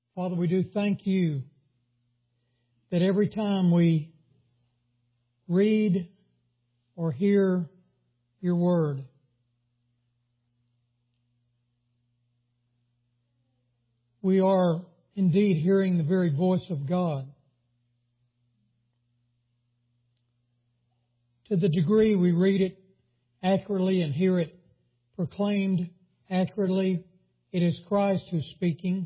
Father, we do thank You that every time we read or hear Your Word, we are indeed hearing the very voice of God. To the degree we read it accurately and hear it proclaimed accurately, it is Christ who's speaking.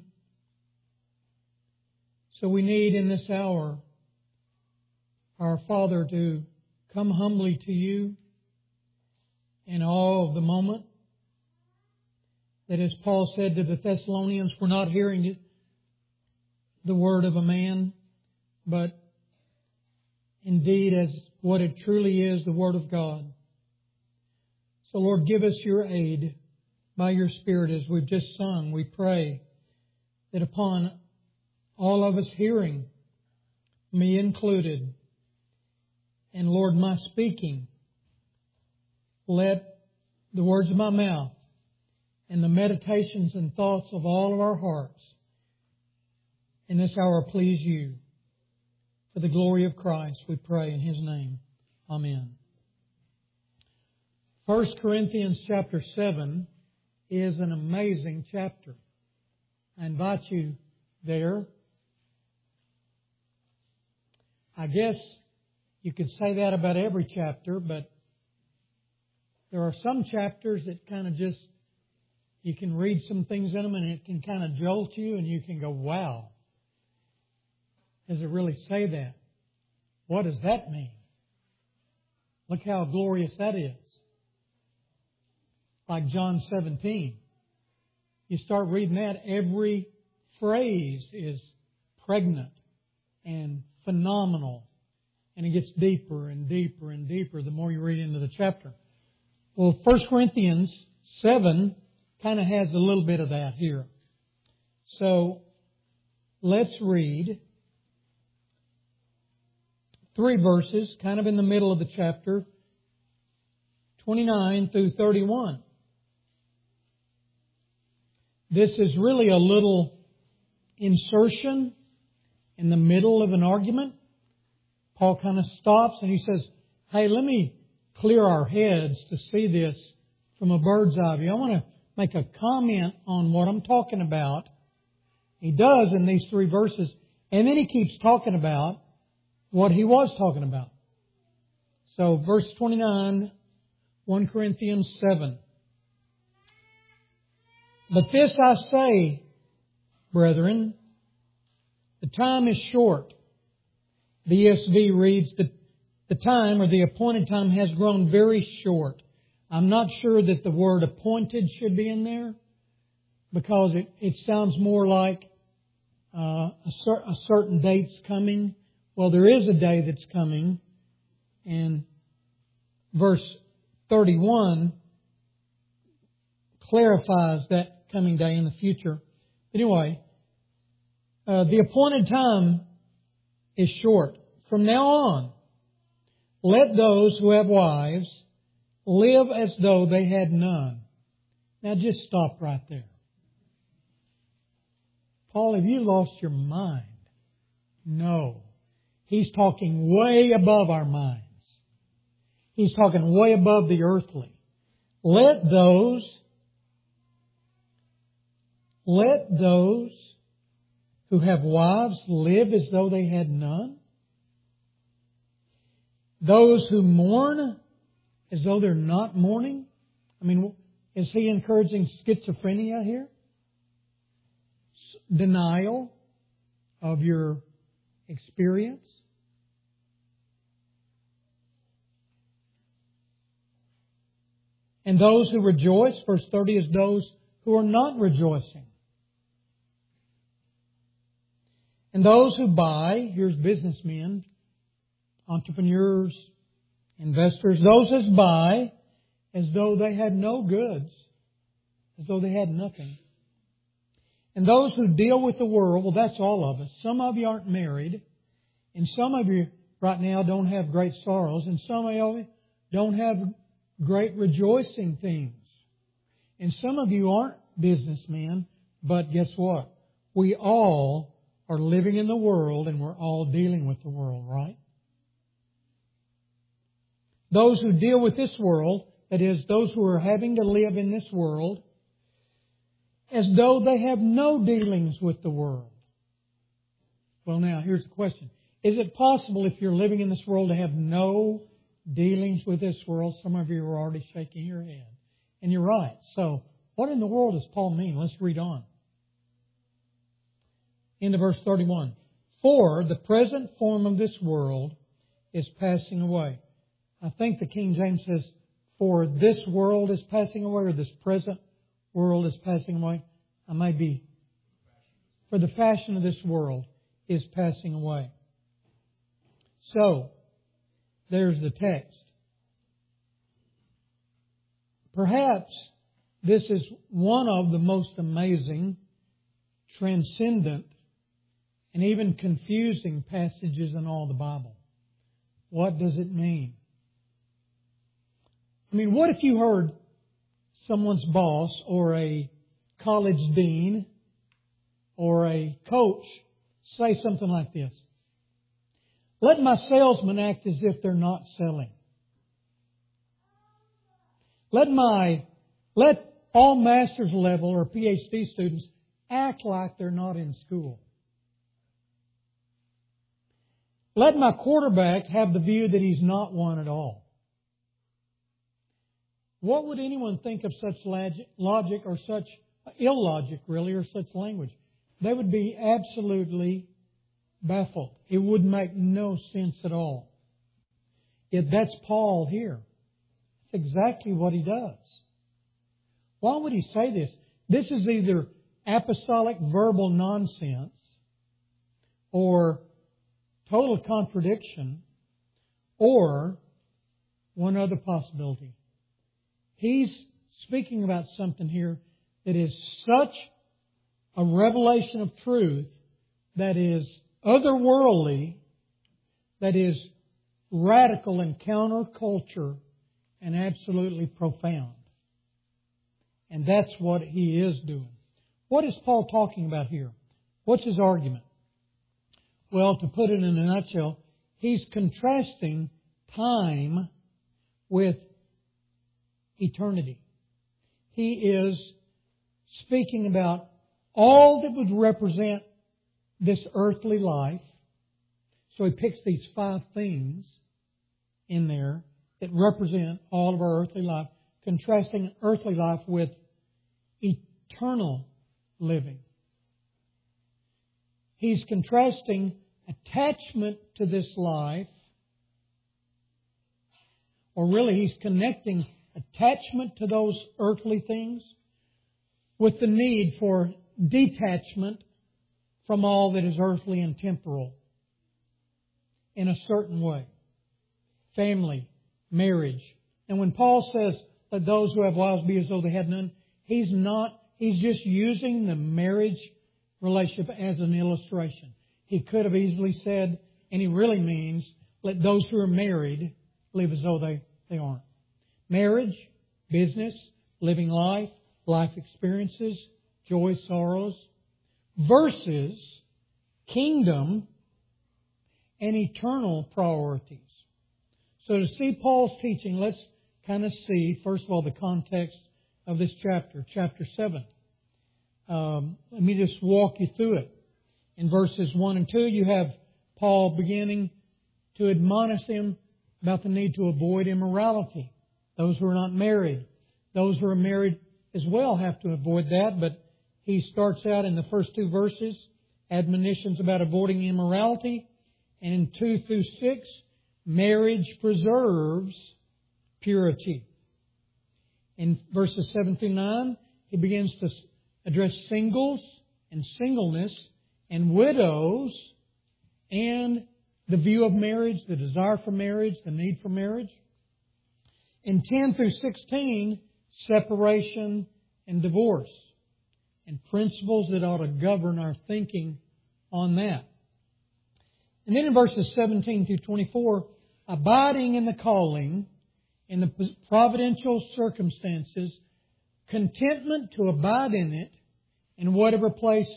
So we need in this hour, our Father, to come humbly to You in awe of the moment. That, as Paul said to the Thessalonians, we're not hearing the word of a man, but indeed as what it truly is, the Word of God. So Lord, give us Your aid by Your Spirit as we've just sung. We pray that upon all of us hearing, me included, and Lord, my speaking, let the words of my mouth and the meditations and thoughts of all of our hearts in this hour please You. For the glory of Christ, we pray in His name. Amen. 1 Corinthians chapter 7 is an amazing chapter. I invite you there. I guess you could say that about every chapter, but there are some chapters that kind of just, you can read some things in them and it can kind of jolt you and you can go, wow. Does it really say that? What does that mean? Look how glorious that is. Like John 17. You start reading that, every phrase is pregnant and phenomenal. And it gets deeper and deeper and deeper the more you read into the chapter. Well, 1 Corinthians 7 kind of has a little bit of that here. So, let's read 3 verses, kind of in the middle of the chapter, 29 through 31. This is really a little insertion in the middle of an argument. Paul kind of stops and he says, hey, let me clear our heads to see this from a bird's eye view. I want to make a comment on what I'm talking about. He does in these 3 verses, and then he keeps talking about what he was talking about. So, verse 29, 1 Corinthians 7. But this I say, brethren, the time is short. The ESV reads that the time, or the appointed time, has grown very short. I'm not sure that the word appointed should be in there, because it sounds more like a certain date's coming. Well, there is a day that's coming, and verse 31 clarifies that coming day in the future. But anyway, the appointed time is short. From now on, let those who have wives live as though they had none. Now just stop right there. Paul, have you lost your mind? No. He's talking way above our minds. He's talking way above the earthly. Let those who have wives live as though they had none. Those who mourn as though they're not mourning. I mean, is he encouraging schizophrenia here? Denial of your experience? And those who rejoice, verse 30, is those who are not rejoicing. And those who buy, here's businessmen, entrepreneurs, investors, those who buy as though they had no goods, as though they had nothing. And those who deal with the world, well, that's all of us. Some of you aren't married, and some of you right now don't have great sorrows, and some of you don't have great rejoicing things. And some of you aren't businessmen, but guess what? we all are living in the world and we're all dealing with the world, right? Those who deal with this world, that is, those who are having to live in this world, as though they have no dealings with the world. Well, now, here's the question. Is it possible if you're living in this world to have no dealings with this world? Some of you are already shaking your head. And you're right. So, what in the world does Paul mean? Let's read on. Into verse 31. For the present form of this world is passing away. I think the King James says, for this world is passing away, or this present world is passing away. I may be. For the fashion of this world is passing away. So, there's the text. Perhaps this is one of the most amazing, transcendent, and even confusing passages in all the Bible. What does it mean? I mean, what if you heard someone's boss or a college dean or a coach say something like this? Let my salesmen act as if they're not selling. Let all master's level or PhD students act like they're not in school. Let my quarterback have the view that he's not one at all. What would anyone think of such logic or such illogic, really, or such language? They would be absolutely baffled. It would make no sense at all. Yet that's Paul here. It's exactly what he does. Why would he say this? This is either apostolic verbal nonsense or total contradiction or one other possibility. He's speaking about something here that is such a revelation of truth that is otherworldly, that is radical and counterculture and absolutely profound. And that's what he is doing. What is Paul talking about here? What's his argument? Well, to put it in a nutshell, he's contrasting time with eternity. He is speaking about all that would represent this earthly life. So he picks these 5 things in there that represent all of our earthly life, contrasting earthly life with eternal living. He's contrasting attachment to this life, or really he's connecting attachment to those earthly things with the need for detachment from all that is earthly and temporal in a certain way. Family, marriage. And when Paul says, let those who have wives be as though they had none, he's just using the marriage relationship as an illustration. He could have easily said, and he really means, let those who are married live as though they aren't. Marriage, business, living life, life experiences, joys, sorrows, versus kingdom and eternal priorities. So to see Paul's teaching, let's kind of see, first of all, the context of this chapter, chapter 7. Let me just walk you through it. In verses 1 and 2, you have Paul beginning to admonish them about the need to avoid immorality. Those who are not married. Those who are married as well have to avoid that, but he starts out in the first 2 verses, admonitions about avoiding immorality, and in 2 through 6, marriage preserves purity. In verses 7 through 9, he begins to address singles and singleness and widows and the view of marriage, the desire for marriage, the need for marriage. In 10 through 16, separation and divorce and principles that ought to govern our thinking on that. And then in verses 17 through 24, abiding in the calling, in the providential circumstances, contentment to abide in it in whatever place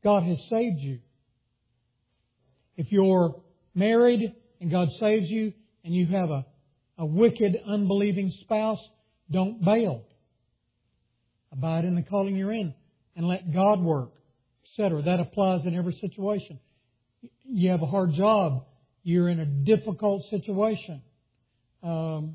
God has saved you. If you're married and God saves you and you have a wicked, unbelieving spouse, don't bail. Abide in the calling you're in and let God work, etc. That applies in every situation. You have a hard job. You're in a difficult situation. I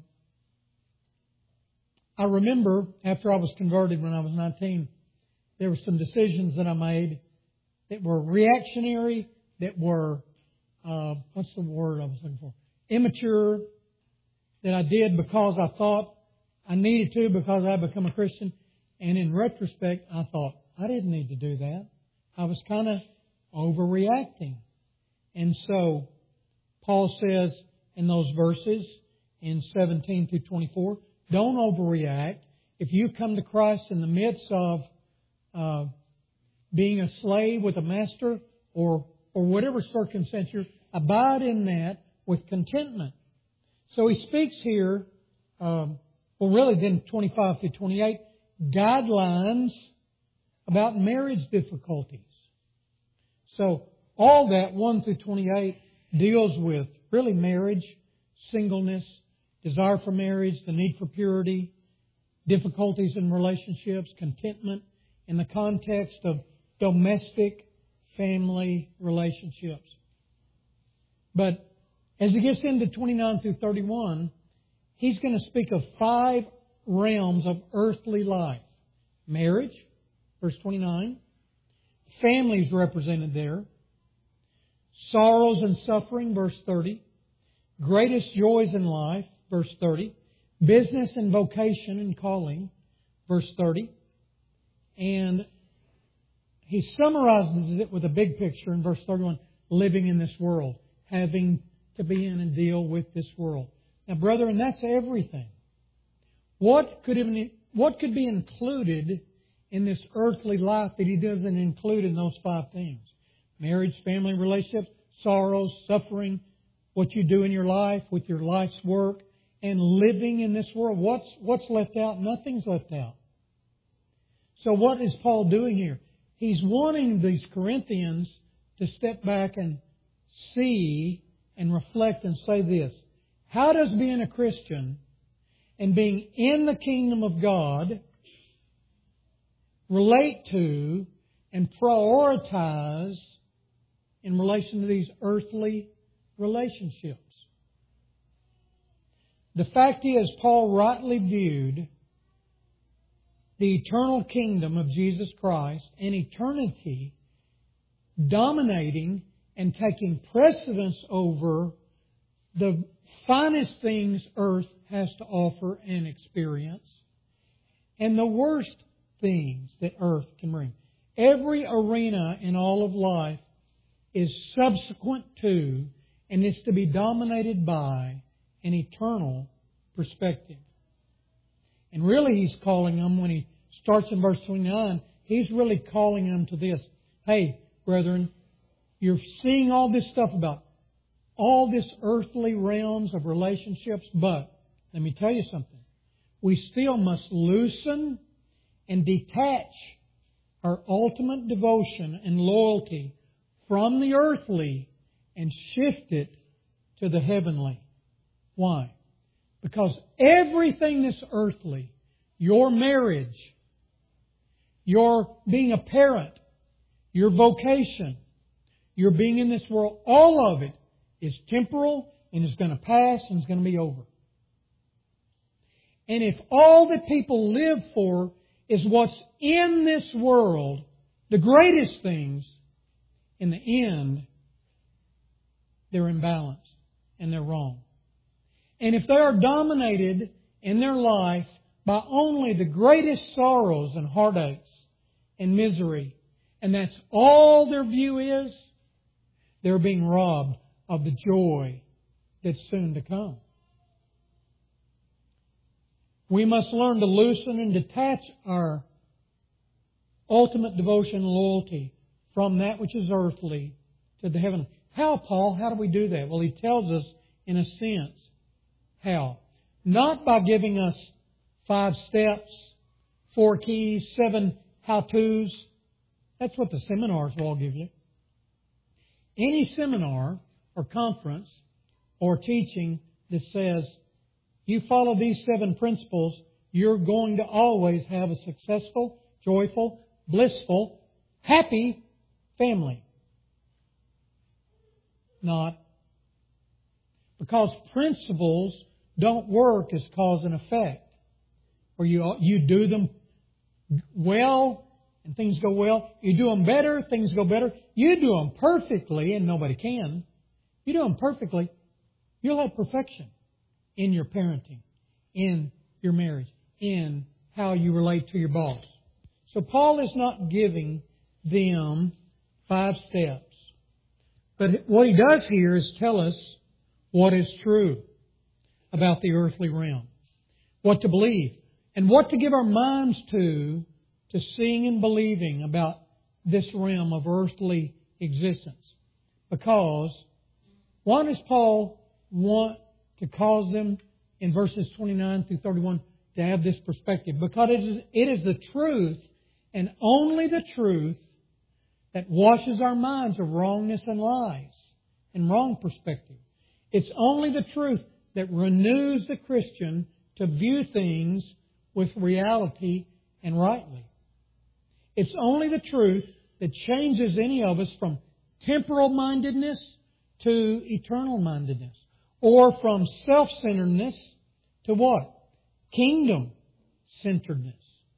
remember after I was converted when I was 19, there were some decisions that I made that were reactionary, that were, what's the word I was looking for? Immature, that I did because I thought I needed to because I had become a Christian. And in retrospect, I thought, I didn't need to do that. I was kind of overreacting. And so, Paul says in those verses, in 17 through 24, don't overreact. If you come to Christ in the midst of being a slave with a master or whatever circumstance you're, abide in that with contentment. So he speaks here, really then 25 through 28, guidelines about marriage difficulties. So all that 1 through 28 deals with really marriage, singleness, desire for marriage, the need for purity, difficulties in relationships, contentment in the context of domestic family relationships. But as he gets into 29 through 31, he's going to speak of 5 realms of earthly life. Marriage, verse 29. Family is represented there. Sorrows and suffering, verse 30. Greatest joys in life, verse 30. Business and vocation and calling, verse 30. And he summarizes it with a big picture in verse 31. Living in this world. Having to be in and deal with this world. Now, brethren, that's everything. What could be included in this earthly life that he doesn't include in those 5 things? Marriage, family, relationships, sorrows, suffering, what you do in your life, with your life's work, and living in this world. What's left out? Nothing's left out. So what is Paul doing here? He's wanting these Corinthians to step back and see and reflect and say this. How does being a Christian and being in the kingdom of God relate to and prioritize in relation to these earthly relationships? The fact is, Paul rightly viewed the eternal kingdom of Jesus Christ and eternity dominating and taking precedence over the finest things earth has to offer and experience and the worst things that earth can bring. Every arena in all of life is subsequent to and is to be dominated by an eternal perspective. And really he's calling them, when he starts in verse 29, he's really calling them to this. Hey, brethren, you're seeing all this stuff about all this earthly realms of relationships, but let me tell you something. We still must loosen and detach our ultimate devotion and loyalty from the earthly and shift it to the heavenly. Why? Because everything that's earthly, your marriage, your being a parent, your vocation, your being in this world, all of it is temporal and is going to pass and is going to be over. And if all that people live for is what's in this world, the greatest things, in the end, they're imbalanced and they're wrong. And if they are dominated in their life by only the greatest sorrows and heartaches and misery, and that's all their view is, they're being robbed of the joy that's soon to come. We must learn to loosen and detach our ultimate devotion and loyalty from that which is earthly to the heavenly. How, Paul? How do we do that? Well, he tells us in a sense. How? Not by giving us 5 steps, 4 keys, 7 how-tos, That's what the seminars will all give you. Any seminar or conference or teaching that says, you follow these 7 principles, you're going to always have a successful, joyful, blissful, happy family. Not. Because principles don't work as cause and effect. Where you do them well and things go well. You do them better, things go better. You do them perfectly, and nobody can. You do them perfectly, you'll have perfection in your parenting, in your marriage, in how you relate to your boss. So Paul is not giving them 5 steps. But what he does here is tell us what is true about the earthly realm, what to believe, and what to give our minds to seeing and believing about this realm of earthly existence. Because why does Paul want to cause them in verses 29 through 31 to have this perspective? Because it is the truth, and only the truth, that washes our minds of wrongness and lies and wrong perspective. It's only the truth that renews the Christian to view things with reality and rightly. It's only the truth that changes any of us from temporal mindedness to eternal mindedness. Or from self-centeredness to what? Kingdom-centeredness.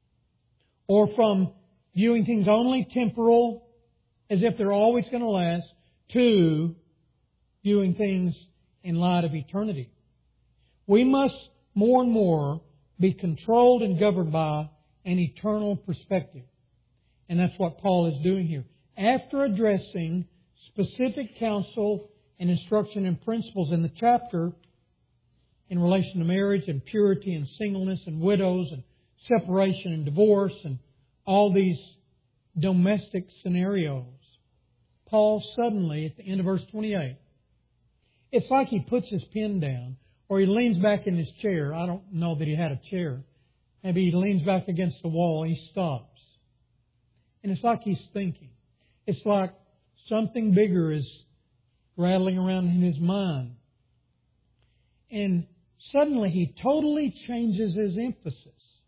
Or from viewing things only temporal, as if they're always going to last, to viewing things in light of eternity. We must more and more be controlled and governed by an eternal perspective. And that's what Paul is doing here. After addressing specific counsel and instruction and principles in the chapter in relation to marriage and purity and singleness and widows and separation and divorce and all these domestic scenarios, Paul suddenly, at the end of verse 28, it's like he puts his pen down or he leans back in his chair. I don't know that he had a chair. Maybe he leans back against the wall and he stops. And it's like he's thinking. It's like something bigger is rattling around in his mind. And suddenly he totally changes his emphasis.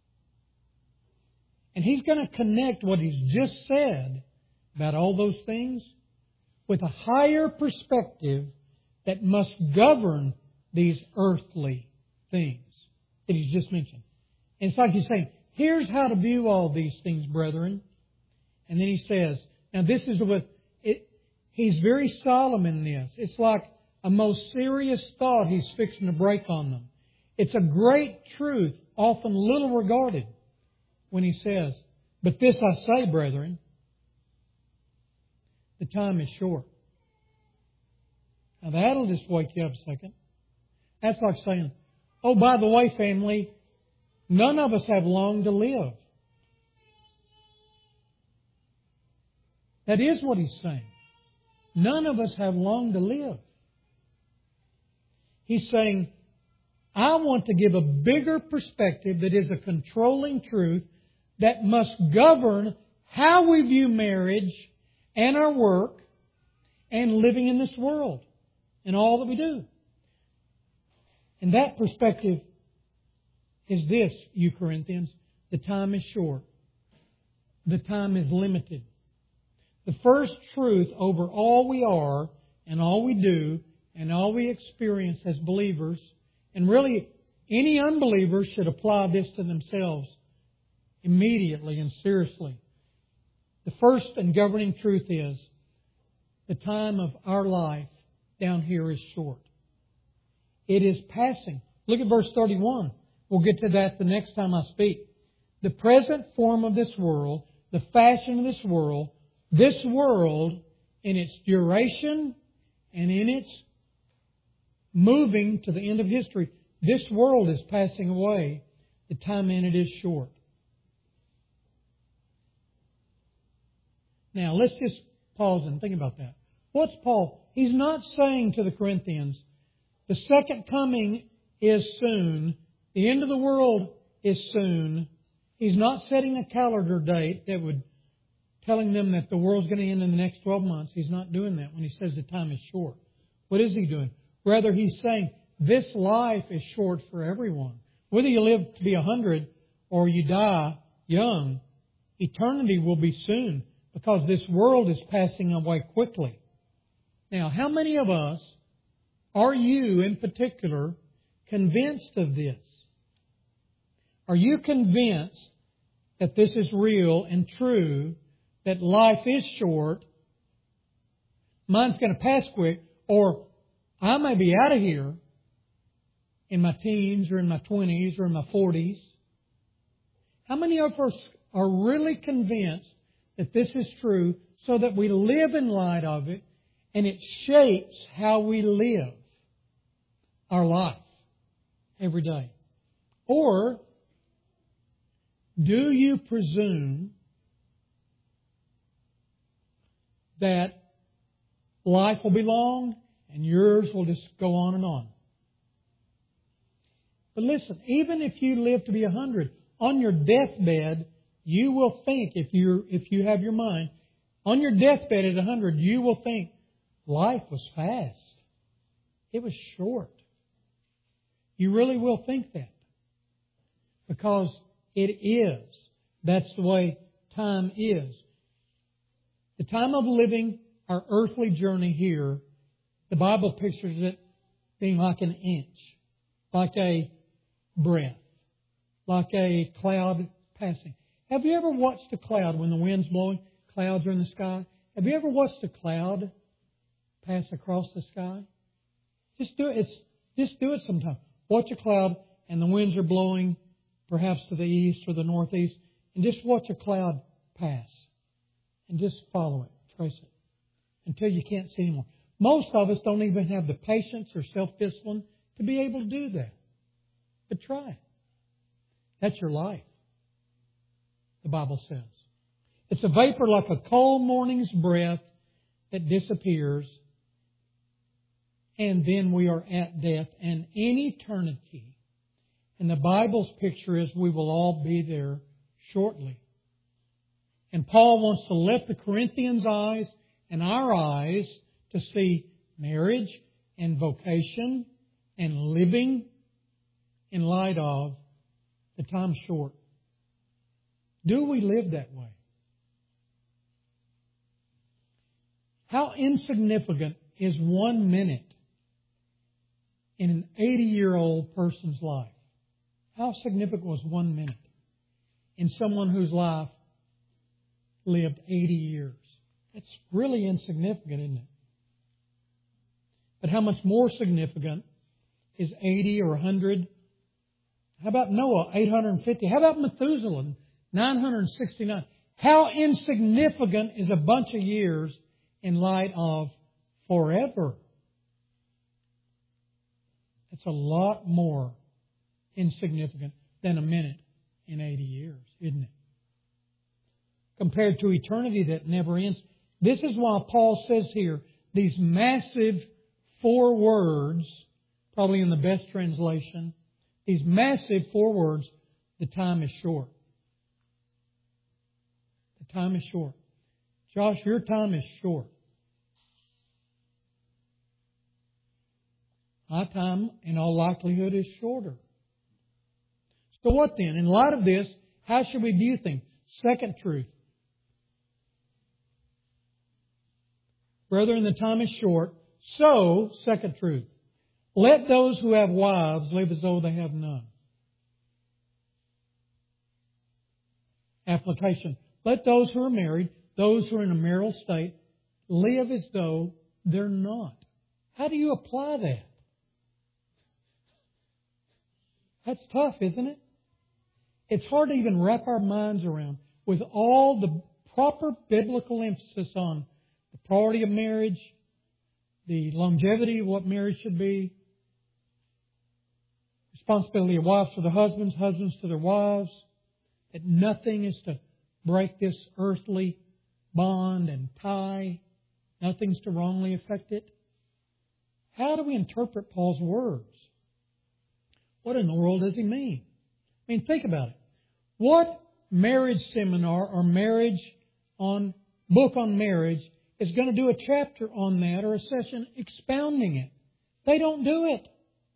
And he's going to connect what he's just said about all those things with a higher perspective that must govern these earthly things that he's just mentioned. And it's like he's saying, here's how to view all these things, brethren. And then he says, now this is what... He's very solemn in this. It's like a most serious thought he's fixing to break on them. It's a great truth, often little regarded, when he says, but this I say, brethren, the time is short. Now that'll just wake you up a second. That's like saying, oh, by the way, family, none of us have long to live. That is what he's saying. None of us have long to live. He's saying, I want to give a bigger perspective that is a controlling truth that must govern how we view marriage and our work and living in this world and all that we do. And that perspective is this, you Corinthians. The time is short. The time is limited. The first truth over all we are and all we do and all we experience as believers, and really any unbelievers should apply this to themselves immediately and seriously. The first and governing truth is the time of our life down here is short. It is passing. Look at verse 31. We'll get to that the next time I speak. The present form of this world, the fashion of this world in its duration and in its moving to the end of history, this world is passing away. The time in it is short. Now, let's just pause and think about that. What's Paul? He's not saying to the Corinthians, the second coming is soon. The end of the world is soon. He's not setting a calendar date that would telling them that the world's going to end in the next 12 months. He's not doing that when He says the time is short. What is He doing? Rather, He's saying this life is short for everyone. Whether you live to be 100 or you die young, eternity will be soon, because this world is passing away quickly. Now, how many of us, are you in particular, convinced of this? Are you convinced that this is real and true, that life is short, mine's going to pass quick, or I may be out of here in my teens or in my 20s or in my 40s? How many of us are really convinced that this is true, so that we live in light of it and it shapes how we live our life every day? Or do you presume that life will be long and yours will just go on and on? But listen, even if you live to be 100, on your deathbed, you will think, if you have your mind, on your deathbed at 100, you will think life was fast. It was short. You really will think that. Because it is. That's the way time is. The time of living our earthly journey here, the Bible pictures it being like an inch, like a breath, like a cloud passing. Have you ever watched a cloud when the wind's blowing? Clouds are in the sky. Have you ever watched a cloud pass across the sky? Just do it. Just do it sometime. Watch a cloud and the winds are blowing perhaps to the east or the northeast, and just watch a cloud pass. And just follow it, trace it, until you can't see anymore. Most of us don't even have the patience or self-discipline to be able to do that. But try it. That's your life, the Bible says. It's a vapor like a cold morning's breath that disappears, and then we are at death and in eternity. And the Bible's picture is we will all be there shortly. And Paul wants to lift the Corinthians' eyes and our eyes to see marriage and vocation and living in light of the time short. Do we live that way? How insignificant is 1 minute in an 80-year-old person's life? How significant was 1 minute in someone whose life lived 80 years? It's really insignificant, isn't it? But how much more significant is 80 or 100? How about Noah, 850? How about Methuselah, 969? How insignificant is a bunch of years in light of forever? It's a lot more insignificant than a minute in 80 years, isn't it? Compared to eternity that never ends. This is why Paul says here, these massive 4 words, probably in the best translation, these massive 4 words, the time is short. The time is short. Josh, your time is short. My time, in all likelihood, is shorter. So what then? In light of this, how should we view things? Second truth. Brethren, the time is short. So, second truth. Let those who have wives live as though they have none. Application. Let those who are married, those who are in a marital state, live as though they're not. How do you apply that? That's tough, isn't it? It's hard to even wrap our minds around with all the proper biblical emphasis on the priority of marriage, the longevity of what marriage should be, responsibility of wives to their husbands, husbands to their wives, that nothing is to break this earthly bond and tie, nothing's to wrongly affect it. How do we interpret Paul's words? What in the world does he mean? I mean, think about it. What marriage seminar or marriage book on marriage is going to do a chapter on that or a session expounding it. They don't do it.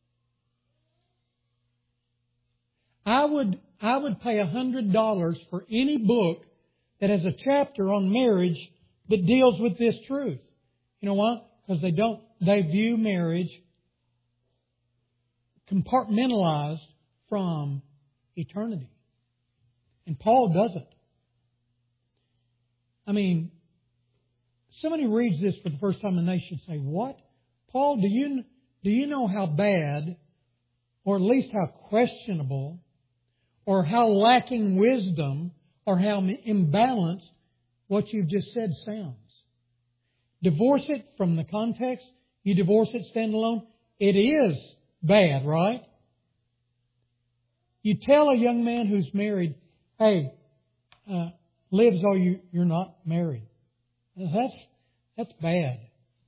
I would pay $100 for any book that has a chapter on marriage that deals with this truth. You know why? Because they view marriage compartmentalized from eternity. And Paul doesn't. I mean, somebody reads this for the first time and they should say, what? Paul, do you know how bad, or at least how questionable, or how lacking wisdom, or how imbalanced what you've just said sounds? Divorce it from the context. You divorce it standalone. It is bad, right? You tell a young man who's married, hey, live as though you're not married. That's bad.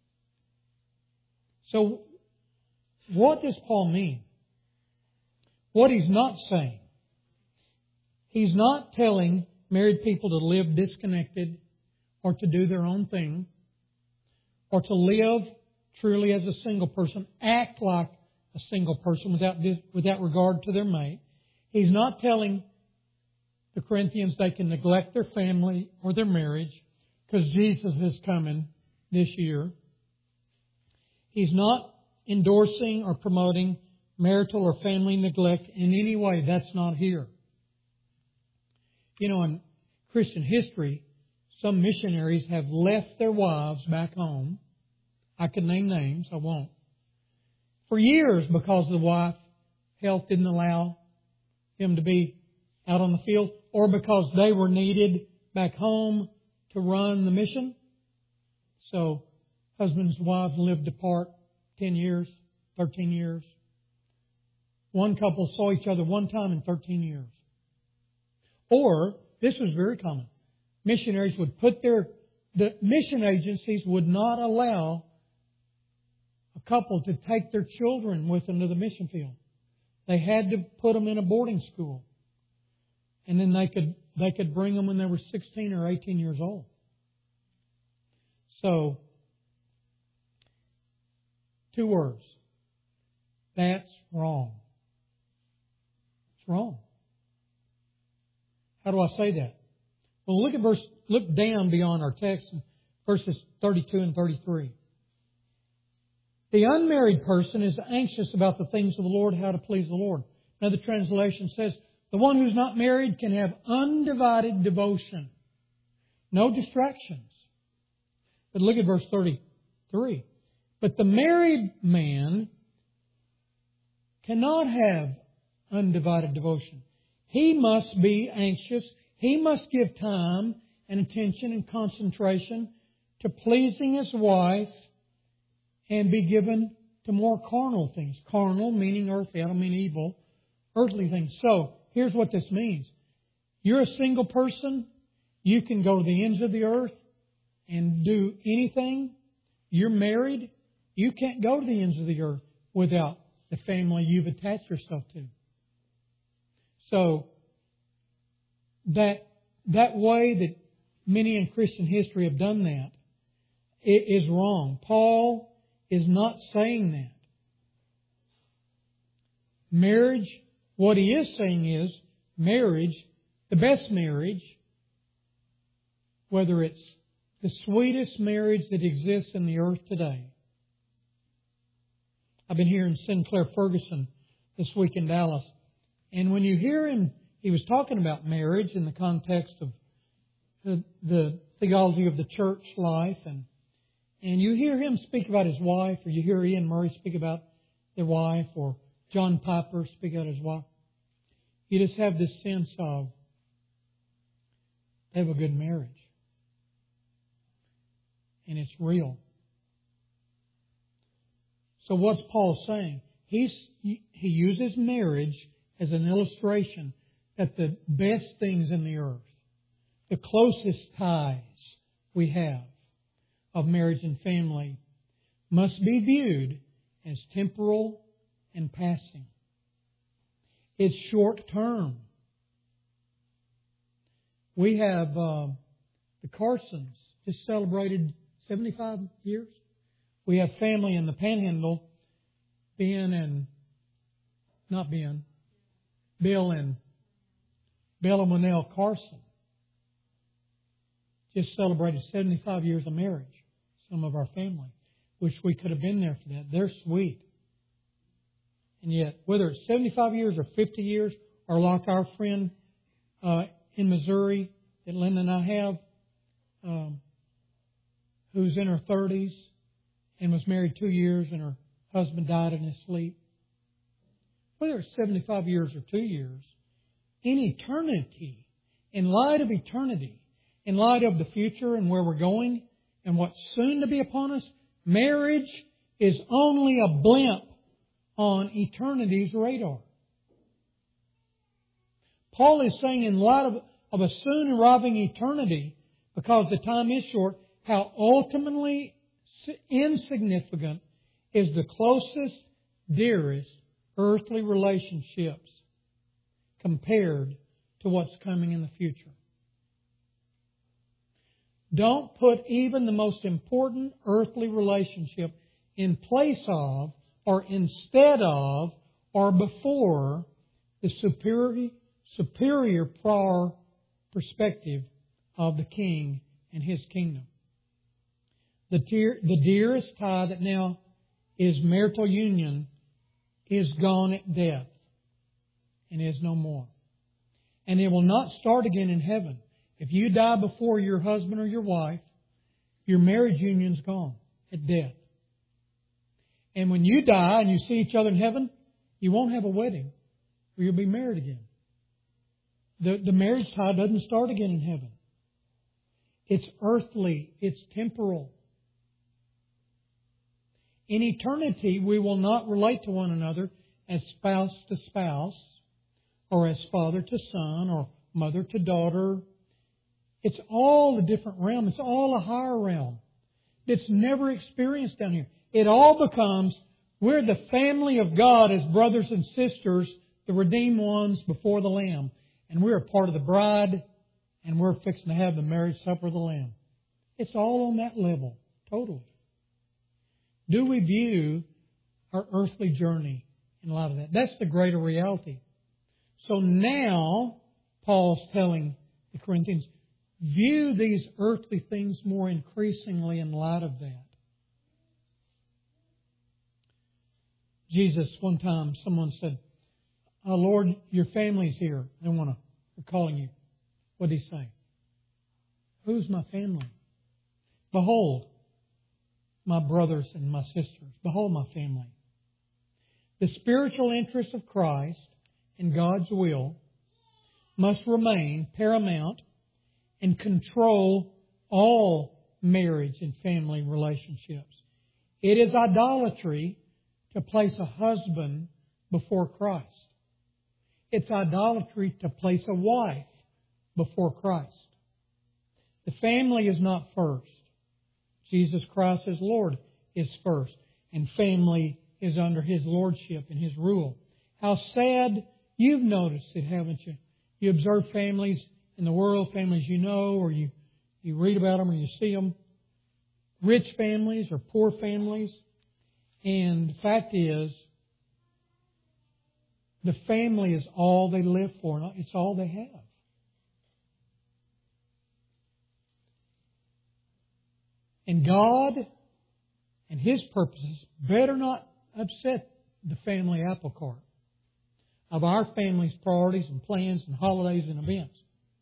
So, what does Paul mean? What he's not saying. He's not telling married people to live disconnected or to do their own thing or to live truly as a single person, act like a single person without regard to their mate. He's not telling the Corinthians they can neglect their family or their marriage because Jesus is coming this year. He's not endorsing or promoting marital or family neglect in any way. That's not here. You know, in Christian history, some missionaries have left their wives back home. I could name names, I won't. For years because the wife health didn't allow him to be out on the field, or because they were needed back home to run the mission. So husbands and wives lived apart 10 years, 13 years. One couple saw each other one time in 13 years. Or, this was very common, missionaries would the mission agencies would not allow a couple to take their children with them to the mission field. They had to put them in a boarding school. And then they could bring them when they were 16 or 18 years old. So, 2 words. That's wrong. It's wrong. How do I say that? Well, look down beyond our text, verses 32 and 33. The unmarried person is anxious about the things of the Lord, how to please the Lord. Another translation says, the one who's not married can have undivided devotion. No distractions. But look at verse 33. But the married man cannot have undivided devotion. He must be anxious. He must give time and attention and concentration to pleasing his wife and be given to more carnal things. Carnal meaning earthly. I don't mean evil. Earthly things. So, here's what this means. You're a single person. You can go to the ends of the earth and do anything. You're married. You can't go to the ends of the earth without the family you've attached yourself to. So, that way that many in Christian history have done that, it is wrong. Paul is not saying that. Marriage, what he is saying is, marriage, the best marriage, whether it's the sweetest marriage that exists in the earth today. I've been hearing Sinclair Ferguson this week in Dallas. And when you hear him, he was talking about marriage in the context of the theology of the church life. And you hear him speak about his wife, or you hear Ian Murray speak about their wife, or John Piper speak about his wife. You just have this sense of they have a good marriage. And it's real. So what's Paul saying? He uses marriage as an illustration that the best things in the earth, the closest ties we have of marriage and family, must be viewed as temporal and passing. It's short term. We have The Carsons just celebrated 75 years. We have family in the Panhandle, Bill and Winnell Carson just celebrated 75 years of marriage, some of our family. Wish we could have been there for that. They're sweet. And yet, whether it's 75 years or 50 years, or like our friend in Missouri that Linda and I have, who's in her 30s and was married 2 years and her husband died in his sleep. Whether it's 75 years or 2 years, in eternity, in light of eternity, in light of the future and where we're going and what's soon to be upon us, marriage is only a blimp on eternity's radar. Paul is saying in light of a soon arriving eternity, because the time is short, how ultimately insignificant is the closest, dearest earthly relationships compared to what's coming in the future. Don't put even the most important earthly relationship in place of, or instead of, or before the superior prior perspective of the King and His kingdom. The dearest tie that now is marital union is gone at death and is no more. And it will not start again in heaven. If you die before your husband or your wife, your marriage union's gone at death. And when you die and you see each other in heaven, you won't have a wedding, or you'll be married again. The marriage tie doesn't start again in heaven. It's earthly. It's temporal. In eternity, we will not relate to one another as spouse to spouse, or as father to son, or mother to daughter. It's all a different realm. It's all a higher realm. It's never experienced down here. It all becomes, we're the family of God as brothers and sisters, the redeemed ones before the Lamb. And we're a part of the bride, and we're fixing to have the marriage supper of the Lamb. It's all on that level, totally. Do we view our earthly journey in light of that? That's the greater reality. So now, Paul's telling the Corinthians, view these earthly things more increasingly in light of that. Jesus, one time, someone said, "Oh, Lord, your family's here. They're calling you." What did He say? "Who's my family? Behold, my brothers and my sisters. Behold, my family." The spiritual interests of Christ and God's will must remain paramount and control all marriage and family relationships. It is idolatry to place a husband before Christ. It's idolatry to place a wife before Christ. The family is not first. Jesus Christ as Lord is first. And family is under His lordship and His rule. How sad, you've noticed it, haven't you? You observe families in the world, families you know, or you read about them or you see them. Rich families or poor families. And the fact is, the family is all they live for. It's all they have. And God and His purposes better not upset the family apple cart of our family's priorities and plans and holidays and events.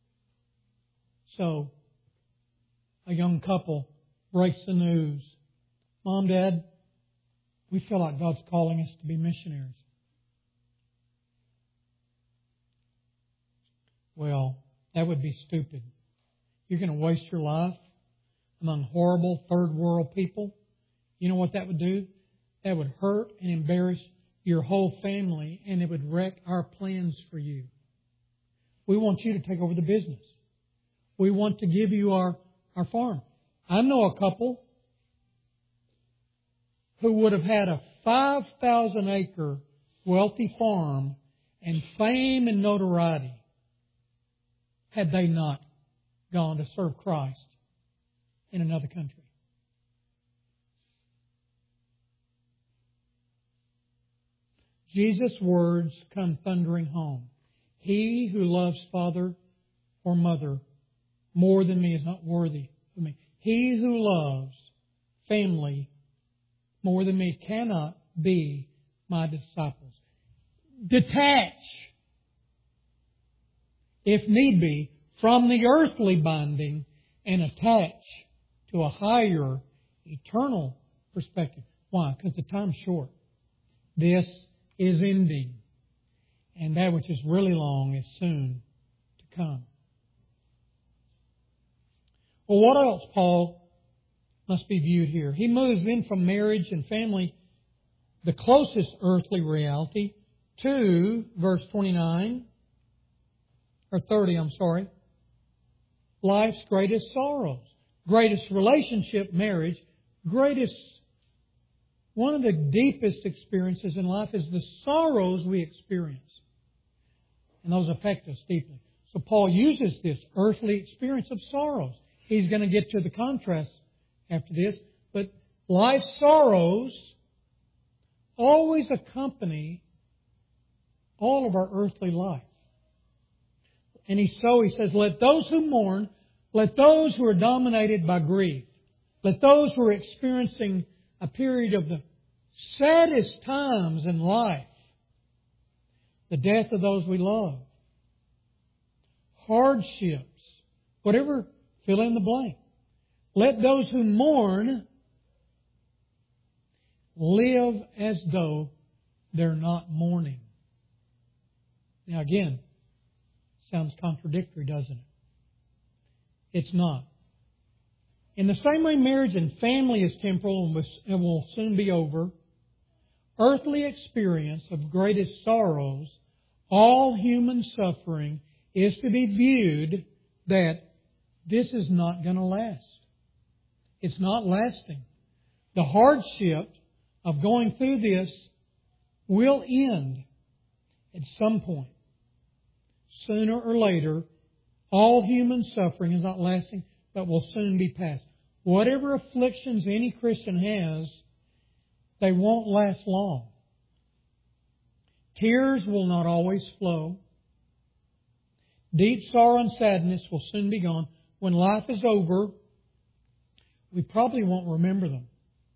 So, a young couple breaks the news. "Mom, Dad, we feel like God's calling us to be missionaries." Well, that would be stupid. You're going to waste your life among horrible third world people. You know what that would do? That would hurt and embarrass your whole family, and it would wreck our plans for you. We want you to take over the business. We want to give you our farm. I know a couple who would have had a 5,000-acre wealthy farm and fame and notoriety had they not gone to serve Christ in another country. Jesus' words come thundering home. He who loves father or mother more than me is not worthy of me. He who loves family more than me cannot be my disciples. Detach, if need be, from the earthly binding and attach to a higher, eternal perspective. Why? Because the time's short. This is ending. And that which is really long is soon to come. Well, what else, Paul, must be viewed here? He moves in from marriage and family, the closest earthly reality, to verse 29, or 30, life's greatest sorrows. Greatest relationship, marriage. One of the deepest experiences in life is the sorrows we experience. And those affect us deeply. So Paul uses this earthly experience of sorrows. He's going to get to the contrast after this. But life's sorrows always accompany all of our earthly life. And he says, let those who mourn, let those who are dominated by grief, let those who are experiencing a period of the saddest times in life, the death of those we love, hardships, whatever, fill in the blank. Let those who mourn live as though they're not mourning. Now again, sounds contradictory, doesn't it? It's not. In the same way marriage and family is temporal and will soon be over, earthly experience of greatest sorrows, all human suffering, is to be viewed that this is not going to last. It's not lasting. The hardship of going through this will end at some point. Sooner or later, all human suffering is not lasting, but will soon be past. Whatever afflictions any Christian has, they won't last long. Tears will not always flow. Deep sorrow and sadness will soon be gone. When life is over, we probably won't remember them.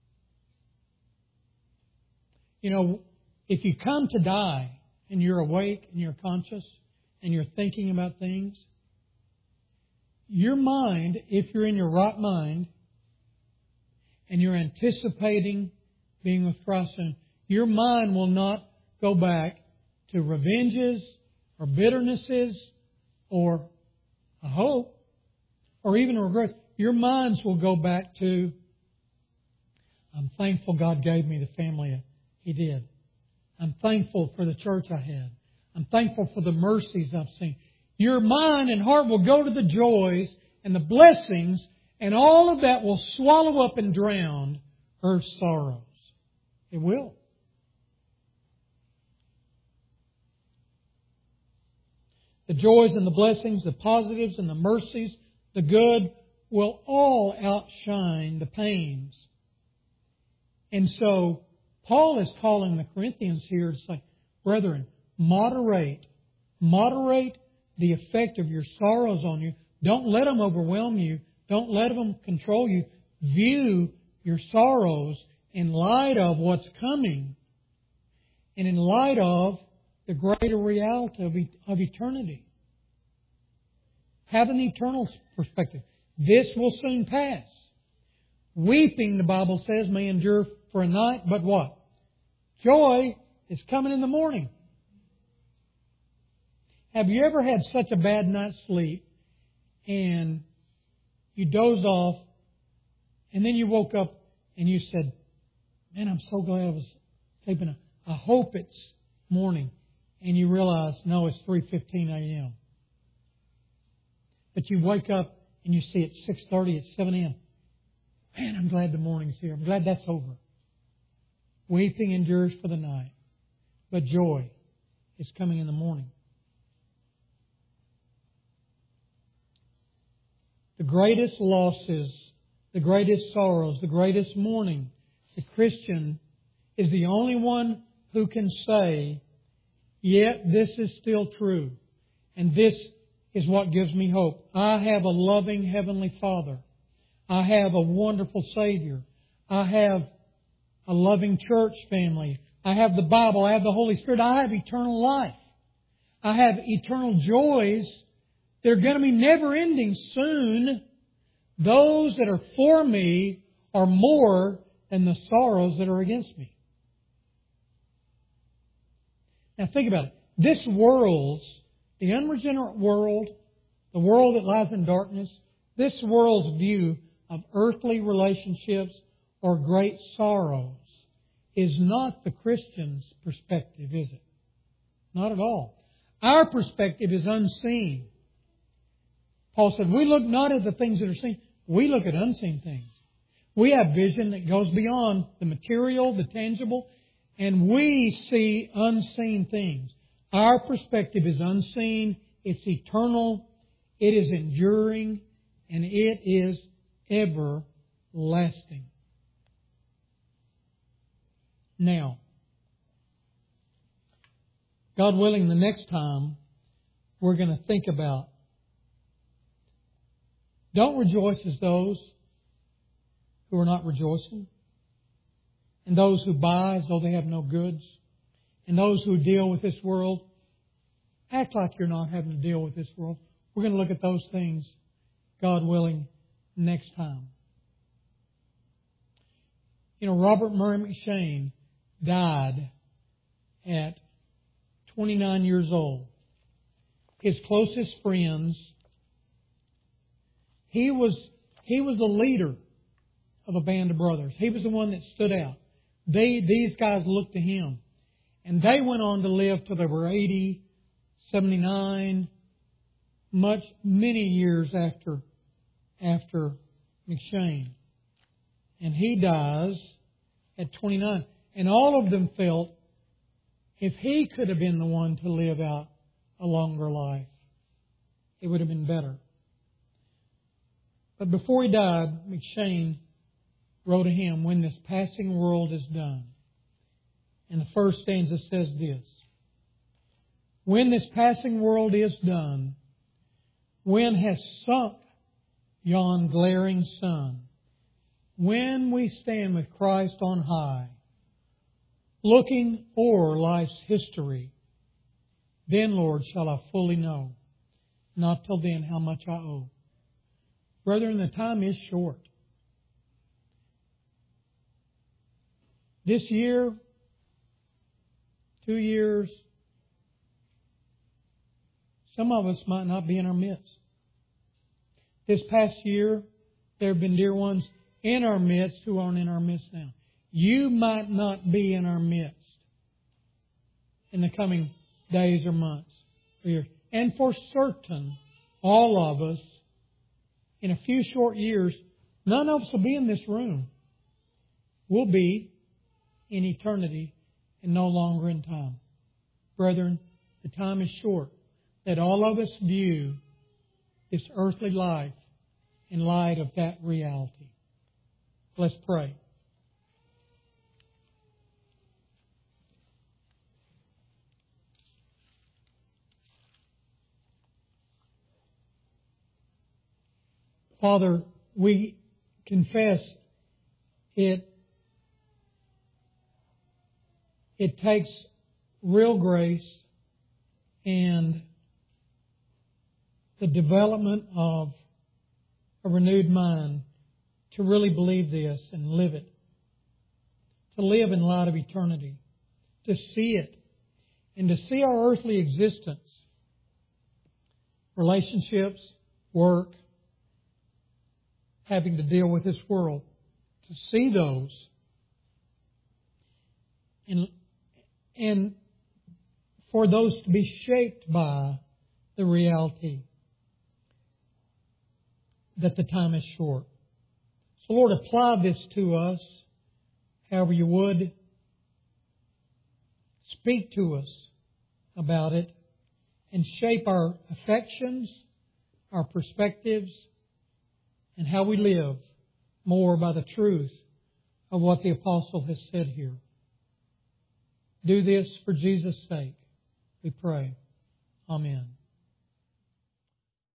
You know, if you come to die and you're awake and you're conscious and you're thinking about things, your mind, if you're in your right mind and you're anticipating being with Christ soon, your mind will not go back to revenges or bitternesses or a hope or even a regret. Your minds will go back to, I'm thankful God gave me the family He did. I'm thankful for the church I had. I'm thankful for the mercies I've seen. Your mind and heart will go to the joys and the blessings, and all of that will swallow up and drown earth's sorrows. It will. The joys and the blessings, the positives and the mercies, the good will all outshine the pains. And so, Paul is calling the Corinthians here to say, brethren, moderate the effect of your sorrows on you. Don't let them overwhelm you. Don't let them control you. View your sorrows in light of what's coming and in light of the greater reality of eternity. Have an eternal perspective. This will soon pass. Weeping, the Bible says, may endure for a night, but what? Joy is coming in the morning. Have you ever had such a bad night's sleep and you dozed off and then you woke up and you said, man, I'm so glad I was sleeping. I hope it's morning. And you realize, no, it's 3:15 a.m. But you wake up and you see it's 6:30, it's 7 a.m. Man, I'm glad the morning's here. I'm glad that's over. Weeping endures for the night, but joy is coming in the morning. the greatest losses, the greatest sorrows, the greatest mourning, the Christian is the only one who can say, yet this is still true. And this is what gives me hope. I have a loving Heavenly Father. I have a wonderful Savior. I have a loving church family. I have the Bible. I have the Holy Spirit. I have eternal life. I have eternal joys. They're going to be never ending soon. Those that are for me are more than the sorrows that are against me. Now think about it. This world's, the unregenerate world, the world that lies in darkness, this world's view of earthly relationships or great sorrows is not the Christian's perspective, is it? Not at all. Our perspective is unseen. Paul said, we look not at the things that are seen. We look at unseen things. We have vision that goes beyond the material, the tangible, and we see unseen things. Our perspective is unseen, it's eternal, it is enduring, and it is everlasting. Now, God willing, the next time we're going to think about, don't rejoice as those who are not rejoicing, and those who buy as though they have no goods, and those who deal with this world. Act like you're not having to deal with this world. We're going to look at those things, God willing, next time. You know, Robert Murray McCheyne died at 29 years old. His closest friends, he was the leader of a band of brothers. He was the one that stood out. These guys looked to him. And they went on to live till they were 80, 79, many years after McCheyne. And he dies at 29. And all of them felt if he could have been the one to live out a longer life, it would have been better. But before he died, McCheyne wrote a hymn, When This Passing World Is Done. And the first stanza says this: When this passing world is done, when has sunk yon glaring sun, when we stand with Christ on high, looking o'er life's history, then, Lord, shall I fully know, not till then, how much I owe. Brethren, the time is short. This year, 2 years, some of us might not be in our midst. This past year, there have been dear ones in our midst who aren't in our midst now. You might not be in our midst in the coming days or months or years. And for certain, all of us, in a few short years, none of us will be in this room. We'll be in eternity and no longer in time. Brethren, the time is short. Let all of us view this earthly life in light of that reality. Let's pray. Father, we confess it takes real grace and the development of a renewed mind to really believe this and live it. To live in light of eternity. To see it. And to see our earthly existence. Relationships, work, having to deal with this world. To see those. And for those to be shaped by the reality that the time is short. So Lord, apply this to us however you would. Speak to us about it and shape our affections, our perspectives, and how we live more by the truth of what the apostle has said here. Do this for Jesus' sake, we pray. Amen.